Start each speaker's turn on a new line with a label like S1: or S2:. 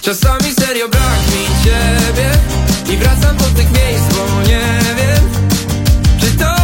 S1: Czasami serio brak mi ciebie i wracam do tych miejsc, bo nie wiem, czy to